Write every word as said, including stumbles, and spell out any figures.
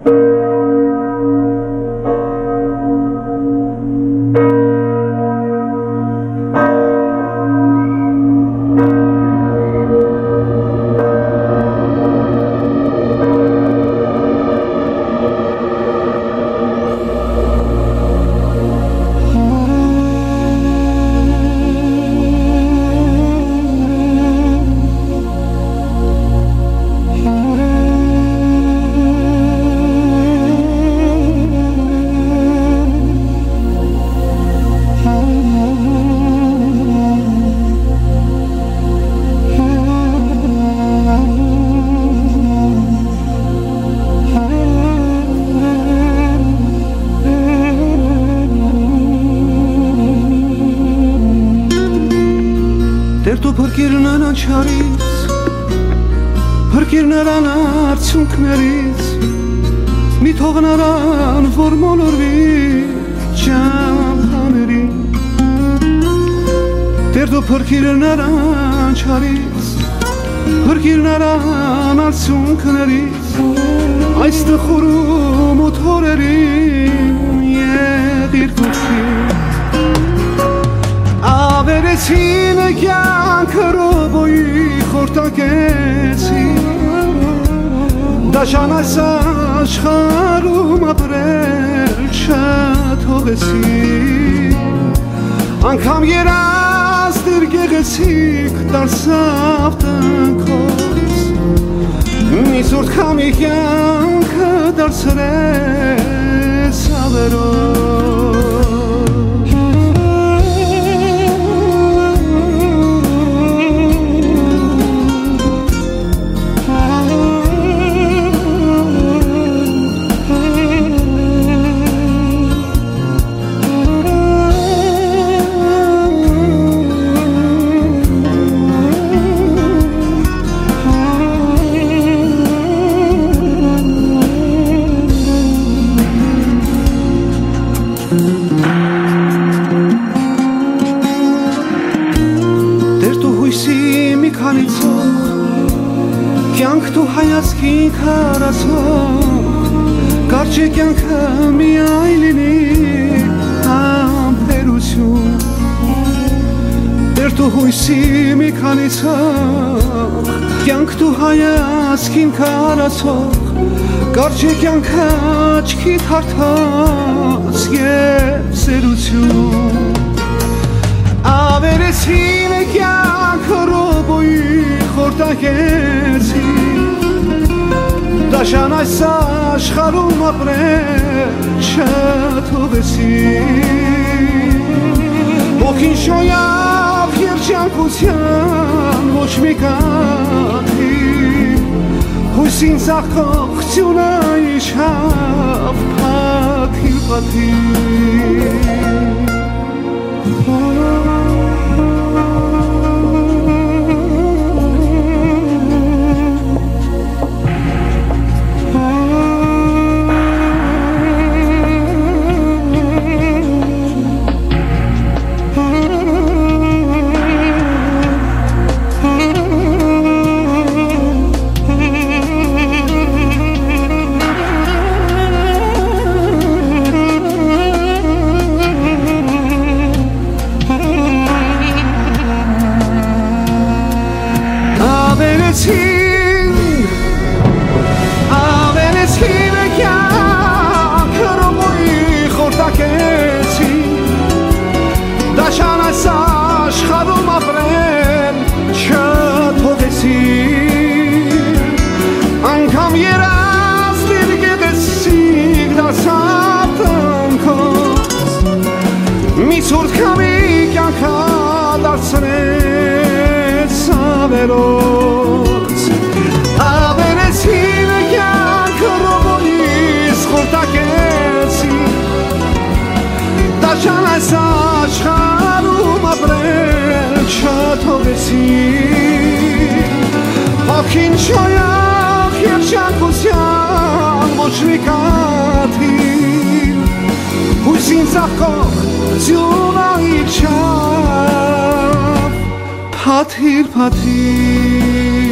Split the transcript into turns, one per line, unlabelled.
Դերտու փրկիրնան անչարից, փրկիրնան արցունքներից, մի թող նրան, որ մոլորվի ճամփաների։ Դերտու փրկիրնան անչարից, փրկիրնան արցունքներից, այստեղ խորում ու թորերին եղիր կուքին։ Ավերեցին կյանքը ռոբոյի խորտակեցին, դաշան այս աշխարհում ապրել չթողեցին, անգամ երազներ գեղեցիկ դարձավ տնքոց, մի սուրդ քամի կյանքը դարձրեց ավերոց։ Կյանք դու հայացքին քարացող, կարճ է կյանքը միայն լինի համբերություն, Դեր դու հույսի մի քանի ցող, կյանք դու հայացքին քարացող, կարճ է կյանքը աչքիդ հարթած և սերություն, ավերեցին կյանքը ռոբոյի խորտակեցին, դաշան այս աշխարհում ապրել չթողեցին, ոգին շոյավ երջանկության ոչ մի կաթիլ, հույսին ծաղկողությունը իջավ փաթիլ փաթիլ։ Ավերեցին կյանքը ռոբոյի խորտակեցին, դաշան այս աշխարհում ապրել չթողեցին, անգամ երազներ գեղեցիկ դարձավ տնքոց, մի ցուրտ քամի կյանքը դարձրեց ավերոց, ավերեցին կյանքը ռոբոյիս խորտակեցին, դաշան այս աշխարհում ապրել չթողեցին, ոգին շոյավ երջանկության ոչ մի կաթիլ, հույսին ծաղկողությունը իջավ փաթիլ փաթիլ։